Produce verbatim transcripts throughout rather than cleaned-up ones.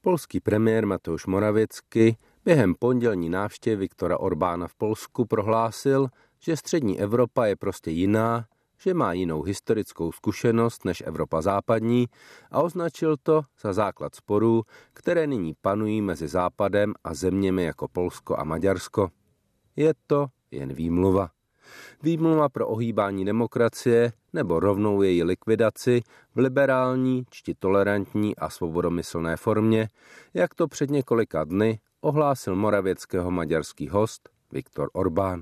Polský premiér Mateusz Morawiecki během pondělní návštěvy Viktora Orbána v Polsku prohlásil, že střední Evropa je prostě jiná, že má jinou historickou zkušenost než Evropa západní a označil to za základ sporů, které nyní panují mezi Západem a zeměmi jako Polsko a Maďarsko. Je to jen výmluva. Výmluva pro ohýbání demokracie nebo rovnou její likvidaci v liberální, čti tolerantní a svobodomyslné formě, jak to před několika dny ohlásil Morawieckého maďarský host Viktor Orbán.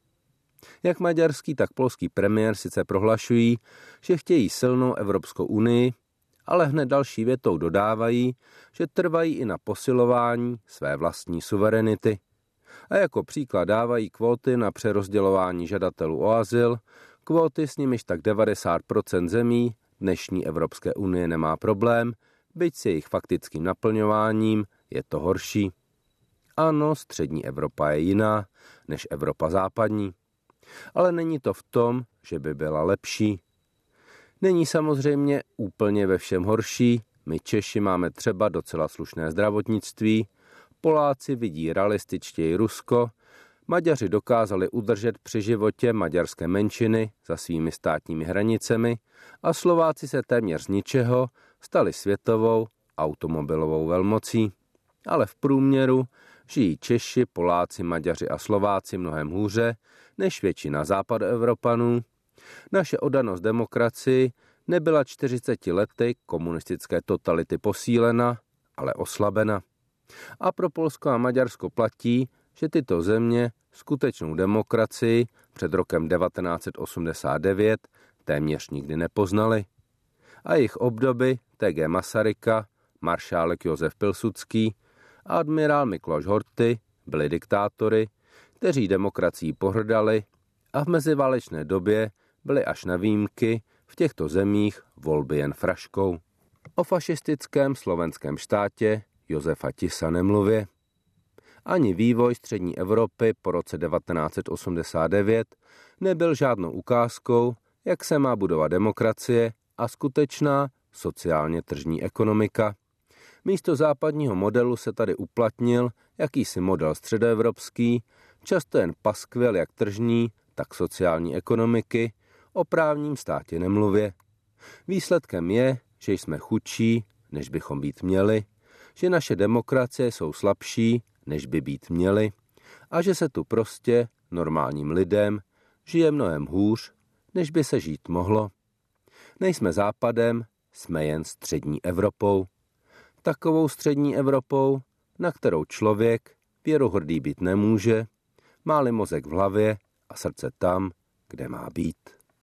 Jak maďarský, tak polský premiér sice prohlašují, že chtějí silnou Evropskou unii, ale hned další větou dodávají, že trvají i na posilování své vlastní suverenity. A jako příklad dávají kvóty na přerozdělování žadatelů o azyl, kvóty s nimiž tak devadesát procent zemí dnešní Evropské unie nemá problém, byť s jejich faktickým naplňováním je to horší. Ano, střední Evropa je jiná než Evropa západní. Ale není to v tom, že by byla lepší. Není samozřejmě úplně ve všem horší, my Češi máme třeba docela slušné zdravotnictví, Poláci vidí realističtěji Rusko, Maďaři dokázali udržet při životě maďarské menšiny za svými státními hranicemi a Slováci se téměř z ničeho stali světovou automobilovou velmocí. Ale v průměru žijí Češi, Poláci, Maďaři a Slováci mnohem hůře než většina západoevropanů. Naše oddanost demokracii nebyla čtyřiceti lety komunistické totality posílena, ale oslabena. A pro Polsko a Maďarsko platí, že tyto země skutečnou demokracii před rokem devatenáct set osmdesát devět téměř nikdy nepoznaly. A jejich obdoby T G Masaryka, maršálek Josef Pilsudský a admirál Mikloš Horthy byli diktátory, kteří demokracií pohrdali a v meziválečné době byly až na výjimky v těchto zemích volby jen fraškou. O fašistickém slovenském štátě Josefa Tisa nemluvě. Ani vývoj střední Evropy po roce devatenáct set osmdesát devět nebyl žádnou ukázkou, jak se má budovat demokracie a skutečná sociálně tržní ekonomika. Místo západního modelu se tady uplatnil jakýsi model středoevropský, často jen paskvil jak tržní, tak sociální ekonomiky, o právním státě nemluvě. Výsledkem je, že jsme chudší, než bychom být měli, že naše demokracie jsou slabší, než by být měly, a že se tu prostě normálním lidem žije mnohem hůř, než by se žít mohlo. Nejsme Západem, jsme jen střední Evropou. Takovou střední Evropou, na kterou člověk věrohrdý být nemůže, má-li mozek v hlavě a srdce tam, kde má být.